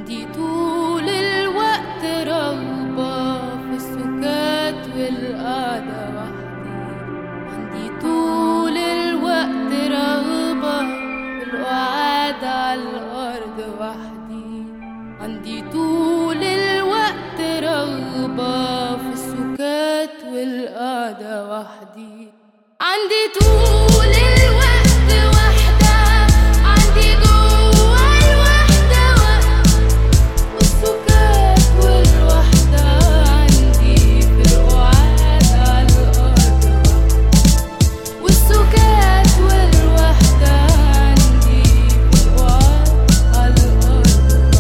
عندي طول الوقت رغبة في السكات والقعدة وحدي. عندي طول الوقت رغبة في القعدة على الأرض وحدي. عندي طول الوقت رغبة في السكات والقعدة وحدي. عندي طول الوقت وحدة، عندي جوا الوحدة وقت والسكات والوحدة. عندي في القعاد على الأرض والسكات والوحدة. عندي في القعاد على الأرض.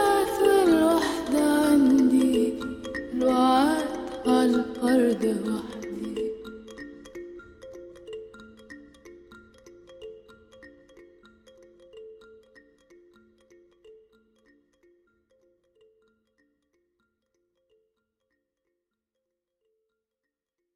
الأرض.